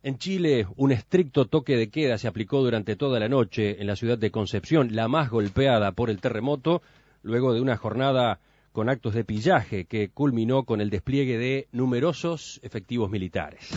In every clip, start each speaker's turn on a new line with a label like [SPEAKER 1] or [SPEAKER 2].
[SPEAKER 1] En Chile, un estricto toque de queda se aplicó durante toda la noche en la ciudad de Concepción, la más golpeada por el terremoto, luego de una jornada con actos de pillaje que culminó con el despliegue de numerosos efectivos militares.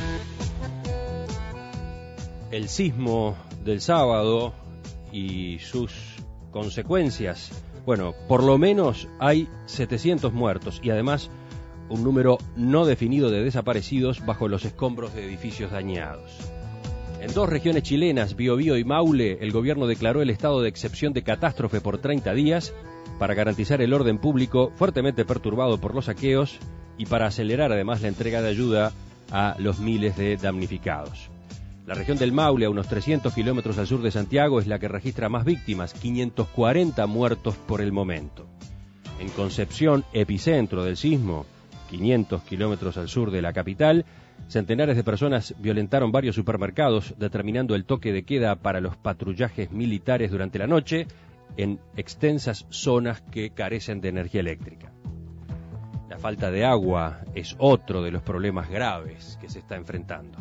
[SPEAKER 1] El sismo del sábado y sus consecuencias, bueno, por lo menos hay 700 muertos y además un número no definido de desaparecidos bajo los escombros de edificios dañados. En dos regiones chilenas, Biobío y Maule, el gobierno declaró el estado de excepción de catástrofe por 30 días para garantizar el orden público fuertemente perturbado por los saqueos y para acelerar además la entrega de ayuda a los miles de damnificados. La región del Maule, a unos 300 kilómetros al sur de Santiago, es la que registra más víctimas, 540 muertos por el momento. En Concepción, epicentro del sismo, 500 kilómetros al sur de la capital, centenares de personas violentaron varios supermercados, determinando el toque de queda para los patrullajes militares durante la noche en extensas zonas que carecen de energía eléctrica. La falta de agua es otro de los problemas graves que se está enfrentando.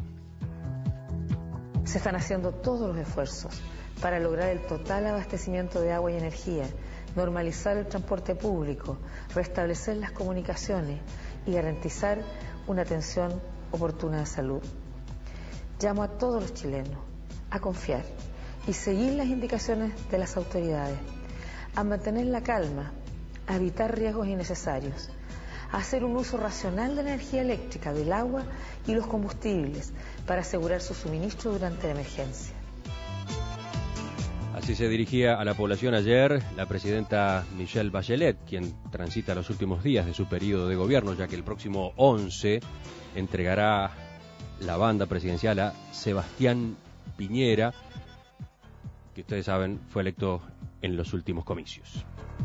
[SPEAKER 2] Se están haciendo todos los esfuerzos para lograr el total abastecimiento de agua y energía, normalizar el transporte público, restablecer las comunicaciones y garantizar una atención oportuna de salud. Llamo a todos los chilenos a confiar y seguir las indicaciones de las autoridades, a mantener la calma, a evitar riesgos innecesarios, a hacer un uso racional de la energía eléctrica, del agua y los combustibles para asegurar su suministro durante la emergencia.
[SPEAKER 1] Así se dirigía a la población ayer la presidenta Michelle Bachelet, quien transita los últimos días de su periodo de gobierno, ya que el próximo 11 entregará la banda presidencial a Sebastián Piñera, que ustedes saben fue electo en los últimos comicios.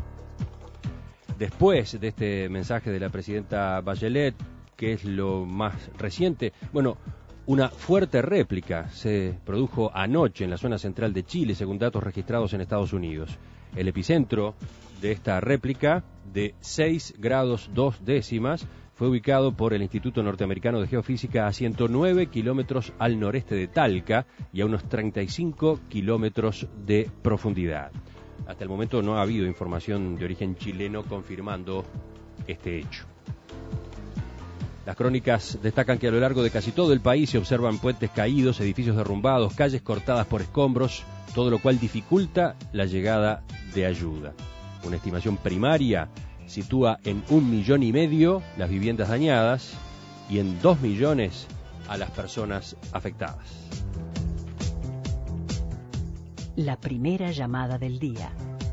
[SPEAKER 1] Después de este mensaje de la presidenta Bachelet, que es lo más reciente, bueno, una fuerte réplica se produjo anoche en la zona central de Chile, según datos registrados en Estados Unidos. El epicentro de esta réplica, de 6 grados 2 décimas, fue ubicado por el Instituto Norteamericano de Geofísica a 109 kilómetros al noreste de Talca y a unos 35 kilómetros de profundidad. Hasta el momento no ha habido información de origen chileno confirmando este hecho. Las crónicas destacan que a lo largo de casi todo el país se observan puentes caídos, edificios derrumbados, calles cortadas por escombros, todo lo cual dificulta la llegada de ayuda. Una estimación primaria sitúa en 1,5 millones las viviendas dañadas y en 2 millones a las personas afectadas.
[SPEAKER 3] La primera llamada del día.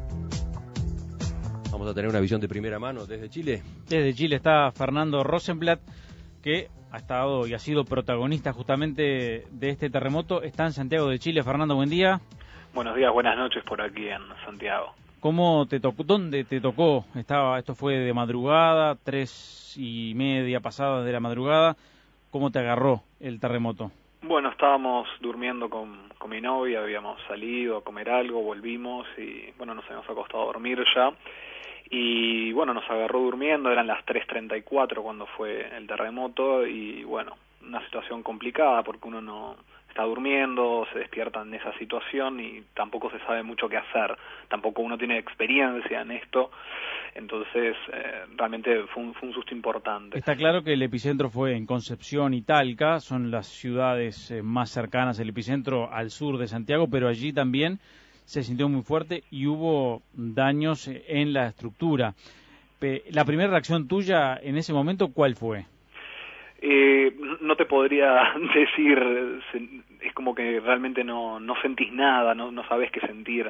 [SPEAKER 1] Vamos a tener una visión de primera mano desde Chile.
[SPEAKER 4] Desde Chile está Fernando Rosenblatt, que ha estado y ha sido protagonista justamente de este terremoto. Está en Santiago de Chile. Fernando, buen día.
[SPEAKER 5] Buenos días, buenas noches por aquí en Santiago.
[SPEAKER 4] ¿Cómo te tocó? ¿Dónde te tocó? Esto fue de madrugada, 3:30 pasadas de la madrugada. ¿Cómo te agarró el terremoto?
[SPEAKER 5] Bueno, estábamos durmiendo con mi novia, habíamos salido a comer algo, volvimos y bueno, nos habíamos acostado a dormir ya. Y bueno, nos agarró durmiendo, eran las 3:34 cuando fue el terremoto y bueno, una situación complicada porque uno no está durmiendo, se despierta en esa situación y tampoco se sabe mucho qué hacer, tampoco uno tiene experiencia en esto, entonces realmente fue un susto importante.
[SPEAKER 4] Está claro que el epicentro fue en Concepción y Talca, son las ciudades más cercanas al epicentro al sur de Santiago, pero allí también se sintió muy fuerte y hubo daños en la estructura. La primera reacción tuya en ese momento, ¿cuál fue?
[SPEAKER 5] No te podría decir, es como que realmente no sentís nada, no sabés qué sentir.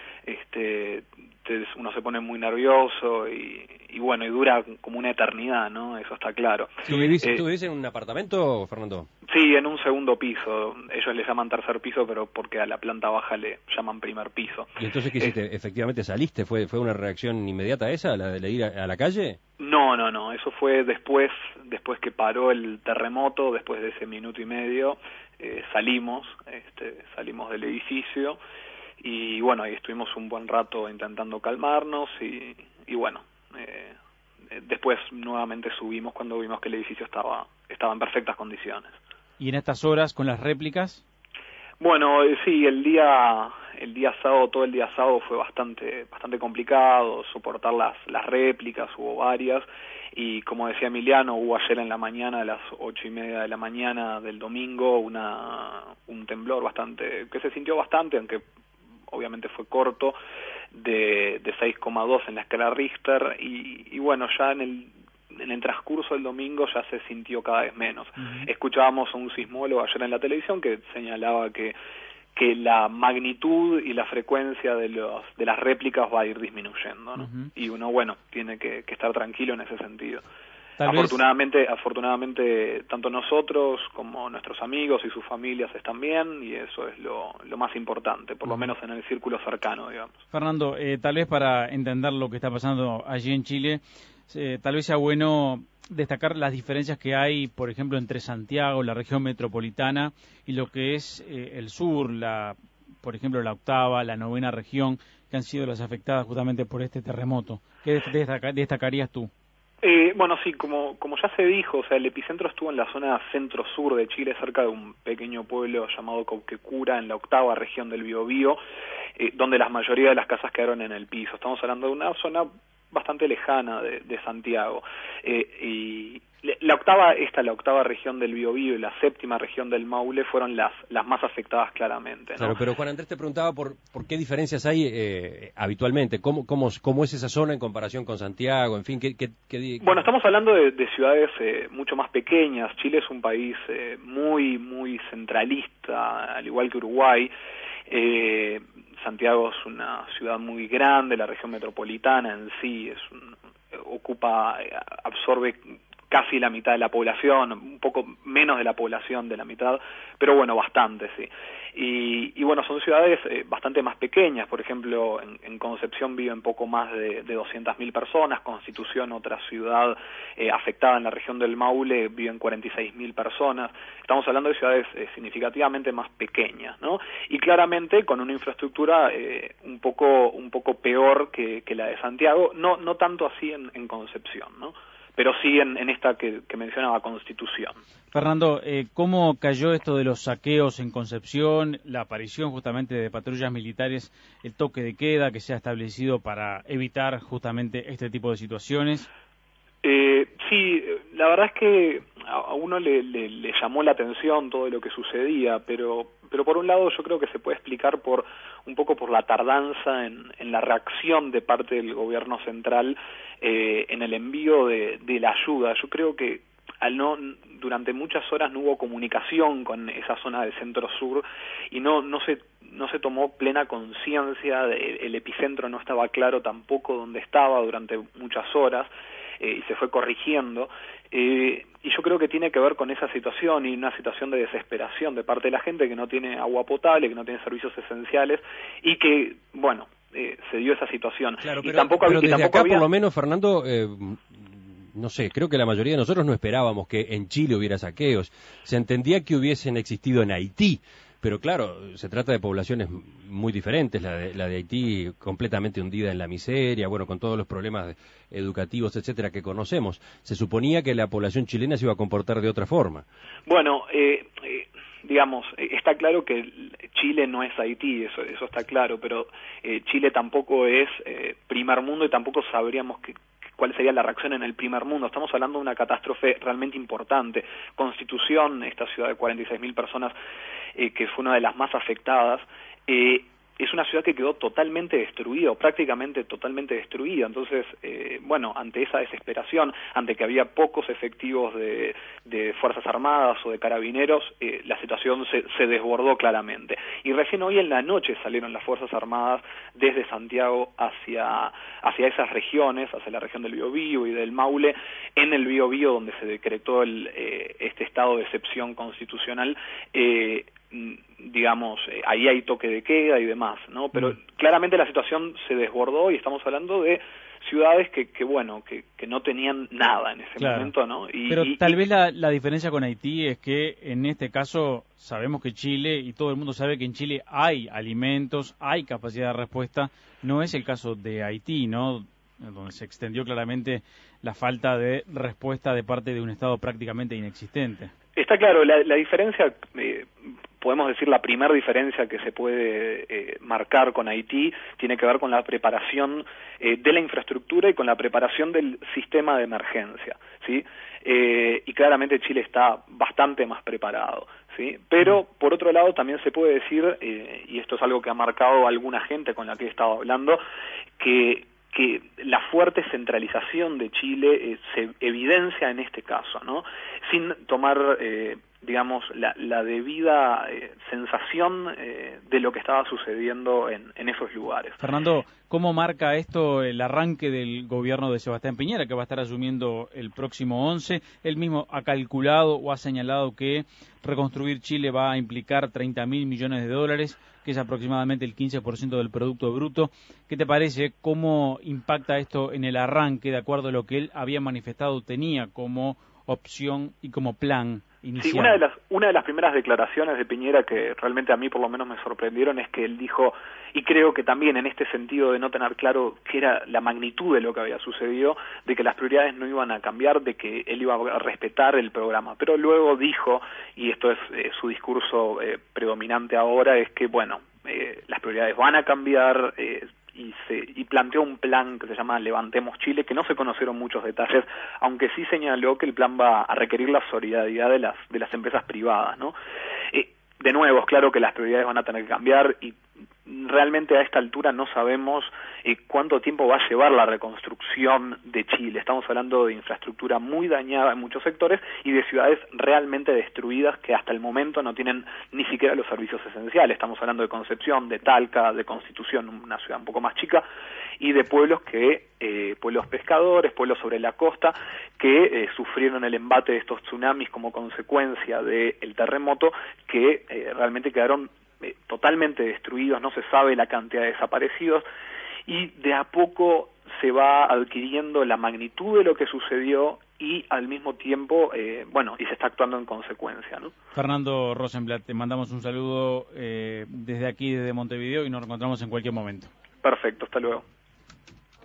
[SPEAKER 5] Uno se pone muy nervioso y bueno, y dura como una eternidad, ¿no? Eso está claro.
[SPEAKER 1] ¿Tú vivís en un apartamento, Fernando?
[SPEAKER 5] Sí, en un segundo piso. Ellos le llaman tercer piso, pero porque a la planta baja le llaman primer piso.
[SPEAKER 1] ¿Y entonces qué hiciste? ¿Efectivamente saliste? ¿Fue una reacción inmediata esa, la de ir a la calle?
[SPEAKER 5] No, eso fue después que paró el terremoto, después de ese minuto y medio, salimos del edificio y bueno, ahí estuvimos un buen rato intentando calmarnos y bueno, después nuevamente subimos cuando vimos que el edificio estaba en perfectas condiciones.
[SPEAKER 4] ¿Y en estas horas con las réplicas?
[SPEAKER 5] Bueno, sí, el día sábado, todo el día sábado fue bastante complicado soportar las réplicas, hubo varias, y como decía Emiliano, hubo ayer en la mañana, a las 8:30 de la mañana del domingo, un temblor que se sintió bastante, aunque obviamente fue corto, de 6,2 en la escala Richter, y bueno, ya en el transcurso del domingo ya se sintió cada vez menos. Escuchábamos a un sismólogo ayer en la televisión que señalaba que la magnitud y la frecuencia de las réplicas va a ir disminuyendo, ¿no? Y uno, bueno, tiene que estar tranquilo en ese sentido. Afortunadamente, tanto nosotros como nuestros amigos y sus familias están bien, y eso es lo más importante, por lo menos en el círculo cercano, digamos.
[SPEAKER 4] Fernando, tal vez para entender lo que está pasando allí en Chile, tal vez sea bueno destacar las diferencias que hay, por ejemplo, entre Santiago, la región metropolitana, y lo que es el sur, por ejemplo, la 8ª, la 9ª región, que han sido las afectadas justamente por este terremoto. ¿Qué destacarías tú?
[SPEAKER 5] Bueno, sí, como ya se dijo, o sea, el epicentro estuvo en la zona centro-sur de Chile, cerca de un pequeño pueblo llamado Cauquecura, en la 8ª región del Biobío, donde la mayoría de las casas quedaron en el piso. Estamos hablando de una zona bastante lejana de Santiago, y la 8ª región del Biobío y la 7ª región del Maule fueron las más afectadas claramente, ¿no?
[SPEAKER 1] Claro, pero Juan Andrés te preguntaba por qué diferencias hay habitualmente, cómo es esa zona en comparación con Santiago, en fin,
[SPEAKER 5] Bueno, estamos hablando de ciudades mucho más pequeñas. Chile es un país muy centralista, al igual que Uruguay. Santiago es una ciudad muy grande, la región metropolitana en sí absorbe casi la mitad de la población, un poco menos de la población de la mitad, pero bueno, bastante, sí. Y bueno, son ciudades bastante más pequeñas. Por ejemplo, en Concepción viven poco más de 200.000 personas, Constitución, otra ciudad afectada en la región del Maule, viven 46.000 personas. Estamos hablando de ciudades significativamente más pequeñas, ¿no? Y claramente con una infraestructura un poco peor que la de Santiago, no tanto así en Concepción, ¿no? Pero sí en esta que mencionaba, Constitución.
[SPEAKER 4] Fernando, ¿cómo cayó esto de los saqueos en Concepción, la aparición justamente de patrullas militares, el toque de queda que se ha establecido para evitar justamente este tipo de situaciones?
[SPEAKER 5] Sí, la verdad es que a uno le llamó la atención todo lo que sucedía, pero por un lado yo creo que se puede explicar un poco por la tardanza en la reacción de parte del gobierno central en el envío de la ayuda. Yo creo que durante muchas horas no hubo comunicación con esa zona del centro-sur y no se tomó plena conciencia, el epicentro no estaba claro tampoco dónde estaba durante muchas horas, y se fue corrigiendo, y yo creo que tiene que ver con esa situación y una situación de desesperación de parte de la gente que no tiene agua potable, que no tiene servicios esenciales, y que, bueno, se dio esa situación.
[SPEAKER 1] Claro,
[SPEAKER 5] pero
[SPEAKER 1] desde acá, por lo menos, Fernando, no sé, creo que la mayoría de nosotros no esperábamos que en Chile hubiera saqueos. Se entendía que hubiesen existido en Haití, pero claro, se trata de poblaciones muy diferentes, la de Haití completamente hundida en la miseria, bueno, con todos los problemas educativos, etcétera, que conocemos. Se suponía que la población chilena se iba a comportar de otra forma.
[SPEAKER 5] Bueno, digamos, está claro que Chile no es Haití, eso está claro, pero Chile tampoco es primer mundo y tampoco sabríamos cuál sería la reacción en el primer mundo. Estamos hablando de una catástrofe realmente importante. Constitución, esta ciudad de 46.000 personas, que fue una de las más afectadas, es una ciudad que quedó totalmente destruida, o prácticamente totalmente destruida. Entonces, bueno, ante esa desesperación, ante que había pocos efectivos de Fuerzas Armadas o de Carabineros, la situación se desbordó claramente. Y recién hoy en la noche salieron las Fuerzas Armadas desde Santiago hacia esas regiones, hacia la región del Biobío y del Maule, en el Biobío donde se decretó este estado de excepción constitucional. Digamos, ahí hay toque de queda y demás, ¿no? Pero claramente la situación se desbordó y estamos hablando de ciudades que no tenían nada en ese momento, ¿no?
[SPEAKER 4] Pero tal vez la diferencia con Haití es que en este caso sabemos que Chile, y todo el mundo sabe que en Chile hay alimentos, hay capacidad de respuesta, no es el caso de Haití, ¿no? Donde se extendió claramente la falta de respuesta de parte de un Estado prácticamente inexistente.
[SPEAKER 5] Está claro, la diferencia, podemos decir la primera diferencia que se puede marcar con Haití tiene que ver con la preparación de la infraestructura y con la preparación del sistema de emergencia, ¿sí? Y claramente Chile está bastante más preparado, ¿sí? Pero, por otro lado, también se puede decir, y esto es algo que ha marcado alguna gente con la que he estado hablando, que la fuerte centralización de Chile se evidencia en este caso, ¿no? Sin tomar, digamos, la debida sensación de lo que estaba sucediendo en esos lugares.
[SPEAKER 4] Fernando, ¿cómo marca esto el arranque del gobierno de Sebastián Piñera, que va a estar asumiendo el próximo 11? Él mismo ha calculado o ha señalado que reconstruir Chile va a implicar 30.000 millones de dólares, que es aproximadamente el 15% del Producto Bruto. ¿Qué te parece? ¿Cómo impacta esto en el arranque, de acuerdo a lo que él había manifestado, tenía como opción y como plan inicial?
[SPEAKER 5] Sí, una de las primeras declaraciones de Piñera que realmente a mí por lo menos me sorprendieron es que él dijo, y creo que también en este sentido de no tener claro qué era la magnitud de lo que había sucedido, de que las prioridades no iban a cambiar, de que él iba a respetar el programa, pero luego dijo, y esto es su discurso predominante ahora, es que bueno, las prioridades van a cambiar, y planteó un plan que se llama Levantemos Chile, que no se conocieron muchos detalles, aunque sí señaló que el plan va a requerir la solidaridad de las empresas privadas, ¿no? De nuevo, es claro que las prioridades van a tener que cambiar y realmente a esta altura no sabemos cuánto tiempo va a llevar la reconstrucción de Chile. Estamos hablando de infraestructura muy dañada en muchos sectores y de ciudades realmente destruidas que hasta el momento no tienen ni siquiera los servicios esenciales. Estamos hablando de Concepción, de Talca, de Constitución, una ciudad un poco más chica, y de pueblos pueblos pescadores, pueblos sobre la costa, que sufrieron el embate de estos tsunamis como consecuencia del terremoto, que realmente quedaron totalmente destruidos, no se sabe la cantidad de desaparecidos, y de a poco se va adquiriendo la magnitud de lo que sucedió y al mismo tiempo, y se está actuando en consecuencia, ¿no?
[SPEAKER 4] Fernando Rosenblatt, te mandamos un saludo desde aquí, desde Montevideo, y nos encontramos en cualquier momento.
[SPEAKER 5] Perfecto, hasta luego.